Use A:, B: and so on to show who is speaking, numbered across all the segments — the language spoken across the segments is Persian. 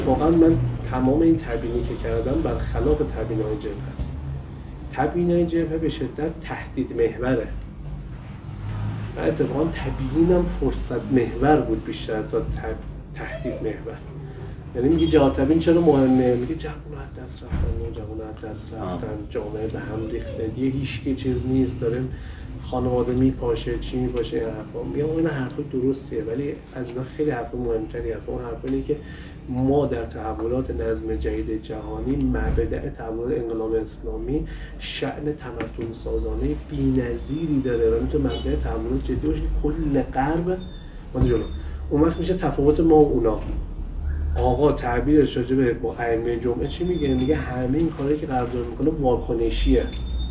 A: واقعا من تمام این تبیینی که کردم برخلاف تبیین‌های جبهه است. تبیین‌های جبهه به شدت تهدید محوره. و اتفاقا تبیینم فرصت محور بود بیشتر تا تهدید محور. یعنی میگه جهاد تبیین چرا مهمه؟ میگه جوونا از دست رفتن، جوونا از دست رفتن، جامعه به هم ریخته، دیگه هیچ کی چیز نیست، داره خانواده میپاشه، چی میپاشه، این حرفا. میگم این حرفا درستیه، ولی از اینا خیلی حرف مهمتری هست. اون حرفا اینه که ما در تحولات نظم جدید جهانی، مبدأ تحول انقلاب اسلامی شأن تمدن سازانه بی‌نظیری داره و میتونه مبدأ تحولات جدی باشه که کل غرب ما جلو. اون وقت میشه تفاوت ما و اونا. آقا تعبیرش راجع به با ائمه جمعه چی میگه؟ میگه همه این کارهایی که غرب داره میکنه واکنشیه.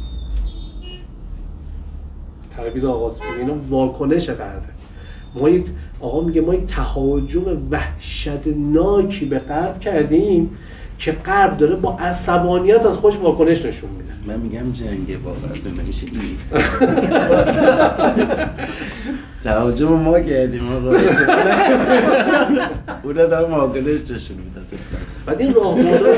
A: تعبیر آغاز میگه اینا واکنش غربه. ما یک آقا میگه ما یک تهاجم وحشتناکی به غرب کردیم که غرب داره با عصبانیت از خودش واکنش نشون میده.
B: من میگم جنگه واقعا نمیشه این تهاجم ما کردیم آقا اونا دارم واکنش نشون میدن.
A: بعد این راهبردها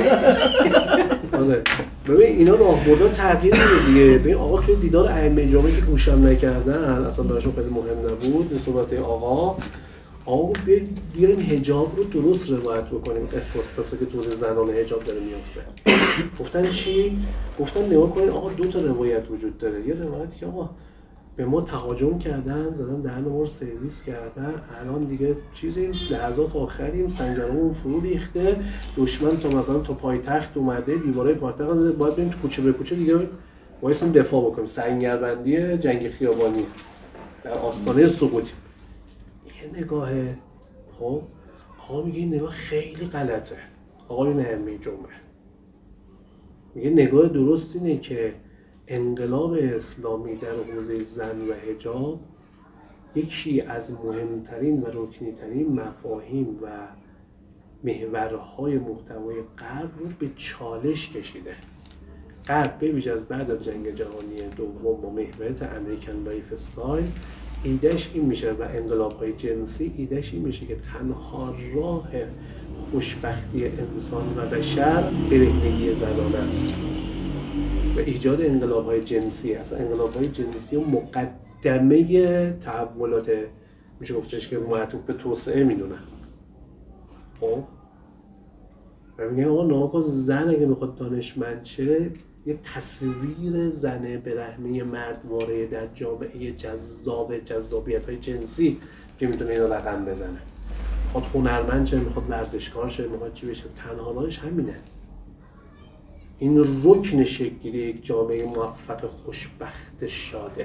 A: ببین اینا راهبردها تغییر میده دیگه. ببین آقا توی دیدار ائمه جمعه که گوشم نکردن، اصلا براشون خیلی مهم نبود این صحبت آقا بیایم حجاب رو درست روایت بکنیم. افراستا که توضیح زنانه حجاب داره میافته. گفتن چی؟ گفتن نگاه کنین آقا دو تا روایت وجود داره. یه روایت که آقا به ما تهاجم کردن، زدن دهن ما رو سرویس کردن، الان دیگه چیزی لحظات آخریم، سنگرمون فرو ریخته، دشمن تا مثلا تا پایتخت اومده، دیوارای پایتخت اومده، باید بریم تو کوچه به کوچه دیگه وایسیم دفاع بکنیم. سنگربندی جنگ خیابانی در آستانه سقوط. یه نگاهه. خب آقا میگه این نگاه خیلی غلطه. آقایون ائمه جمعه میگه نگاه درست اینه که انقلاب اسلامی در حوزه زن و حجاب یکی از مهمترین و رکنی‌ترین مفاهیم و محورهای محتوای غرب رو به چالش کشیده. غرب به ویژه از بعد از جنگ جهانی دوم با محوریت امریکن لایف استایل ایدهش این میشه و انقلاب‌های جنسی ایدهش این میشه که تنها راه خوشبختی انسان و بشر برهنگی زنان است و ایجاد انقلاب‌های جنسی است. انقلاب‌های جنسی و مقدمه تحولات میشه گفتش که معطوف به توسعه میدونن. خب و میگن آقا ناکن زن اگه میخواد دانشمند شه یه تصویر زن برهنه مردواره در جامعه جذابیت‌های جنسی که میتونه اینو رقم بزنه. میخواد هنرمند شه، میخواد ورزشکار شه، میخواد چی بشه، تنها راهش همینه. این رکن شکلی یک جامعه موفق خوشبخت شاده.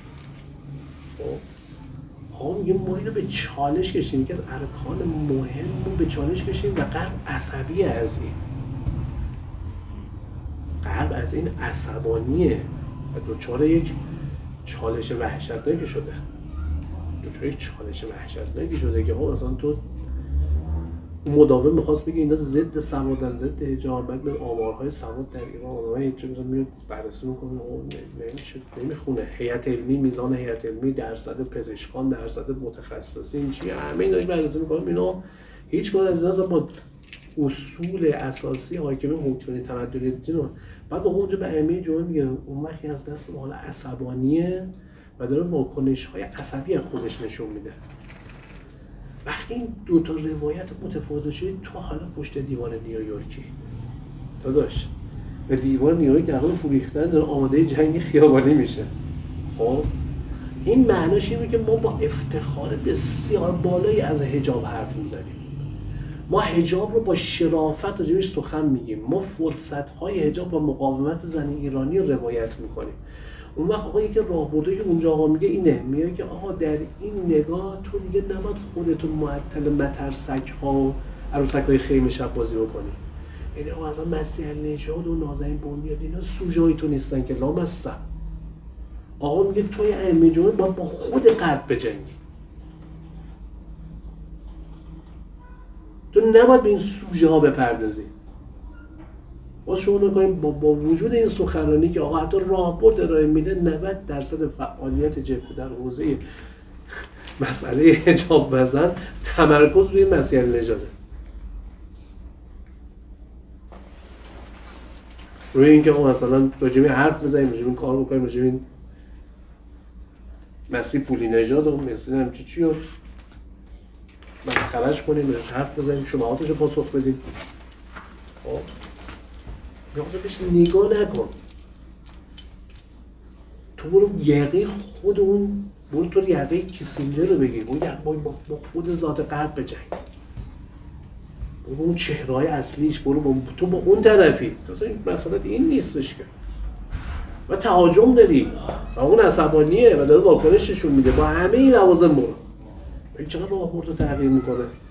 A: خب میگه ما اینو به چالش کشیم، یکی از ارکان مهم رو به چالش کشیم و غرب عصبی از این. غرب از این عصبانیه و دچار یک چالش وحشتناکی شده. که ها اصلا تو مداوم میخواست بگه اینا ضد سوادن، ضد حجاب. بعد به آمارهای سواد در ایران آنها هیچ مثلا میاد بررسی میکنه نمیخونه. هیئت علمی، میزان هیئت علمی، درصد پزشکان، درصد متخصصین چی، همه اینا بررسی میکنه. اینا هیچ کدوم از اینا با اصول اساسی حاکم حکمرانی تمدنی دین بعد اونجا به ائمه جمعه میگه اون وقتی از دست حال عصبانیه و داره واکنش‌های عصبی از خودش نشون میده. وقتی این دو تا روایت متفاوت شد تو حالا پشت دیوار نیویورکی داداش و دیوار نیویورک در حال فروریختن داره آماده جنگ خیابانی میشه. خب این معناش اینه که ما با افتخار بسیار بالایی از حجاب حرف میزنیم. ما حجاب رو با شرافت راجبش سخن میگیم. ما فرصت‌های حجاب و مقاومت زن ایرانی رو روایت میکنیم. اون وقت آقا یکی راهبردی که اونجا آقا میگه اینه، میگه که آقا در این نگاه تو دیگه نباید خودتو معطل مترسک‌ها و عروسک‌های خیمه شب بازی بکنی. یعنی آقا اصلا مسیح نژاد و نازنین بنیاد اینا سوژه‌های تو نیستن که لامصب. آقا میگه توی ائمه جمعه باید با خود غرب بجنگی. تو نباید به این سوژه‌ها بپردازی. باز شما نکنیم با وجود این سخنرانی که آقا حتی راهبرد ارائه میده 90% فعالیت جبهه در حوزه مسئله حجاب و زن تمرکز روی مسیح نژاده. روی اینکه آقا مثلا راجع به حرف بزنیم، راجع به کار بکنیم، راجع به مسی پولی نژاد و مسی همچی چی رو مسخرهش کنیم، بهش حرف بزنیم، شبهاتش رو پاسخ بدیم. خب یا بهش نگاه نکن، تو برو یقه خود اون، برو تو یقه کیسینجر رو بگیر، برو با خود ذات غرب بجنگ، برو اون چهره‌های اصلیش، برو تو با اون طرفی. اصلا این مسئله این نیستش که و تهاجم داری و اون عصبانیه و داره واکنششون میده با همه این لوازم برو. این چقدر راه برد رو تغییر میکنه.